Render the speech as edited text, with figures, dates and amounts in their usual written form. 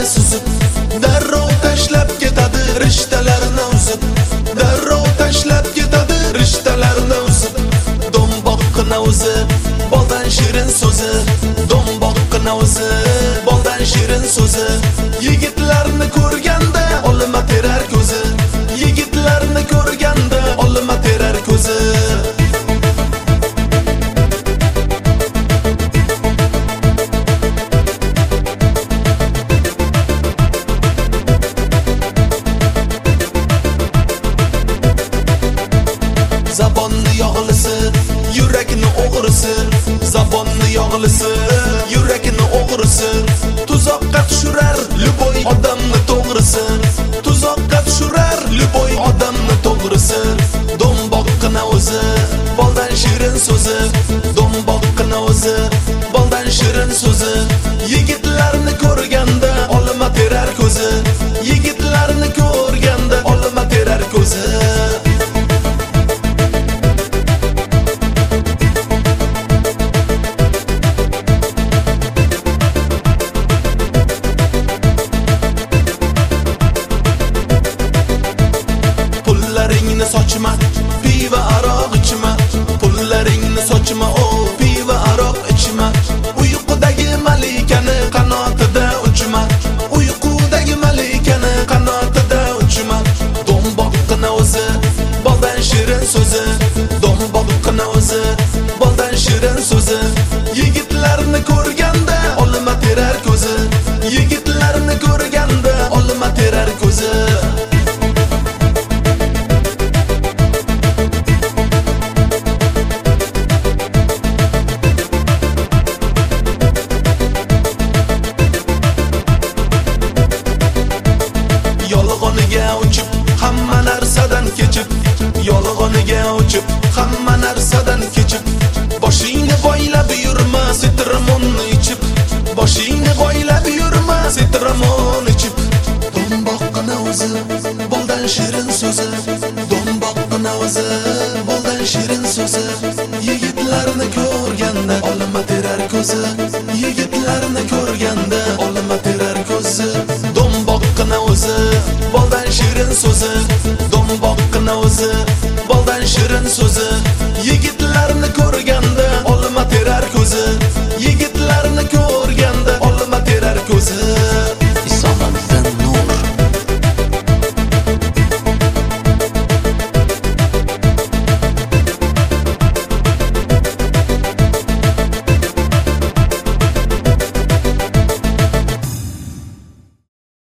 suzib, darrov tashlab ketadi rishtalarini uzib, darrov tashlab ketadi rishtalarini uzib. Do'mboqqina o'zi boldan shirin so'zi, do'mboqqina o'zi boldan shirin so'zi. Yigitlarni ko'rganda olma terar ko'zi, yigitlarni ko'rganda olma terar ko'zi. Zabonni yog'lisi, yurakni o'g'risi, zabonni yog'lisi, yurakni o'g'risi. Tuzoqqa tushirar luboy odamni to'g'risi, tuzoqqa tushirar luboy odamni to'g'risi. Do'mboqqina o'zi boldan shirin so'zi, do'mboqqina o'zi boldan shirin so'zi. Yigitlarni ko'rganda olma terar ko'zi, yigitlarni ko'rganda olma terar ko'zi. Pullaringni sochma, piva aroq ichma, pullaringni sochma, o piva aroq ichma. Uyqudagi malikani qanotida uchma, uyqudagi malikani qanotida uchma. Do'mboqqina o'zi boldan shirin so'zi, do'mboqqina o'zi boldan shirin so'zi. Yigitlarni ko'rganda olma terar ko'zi, yigitlarni ko'rganda olma terar ko'zi. Yolg'oniga uchib, hamma narsadan kechib, yolg'oniga uchib, hamma narsadan kechib. Boshingni boylab yurma, sitramonni ichib, boshingni boylab yurma, sitramon ichib. Do'mboqqina o'zi boldan shirin so'zi, do'mboqqina o'zi boldan shirin so'zi. Yigitlarni ko'rganda olma terar ko'zi, yigitlarni ko'rganda olma terar ko'zi. Do'mboqqina o'zi boldan shirin so'zi, do'mboqqina o'zi boldan shirin so'zi. Yigitlarni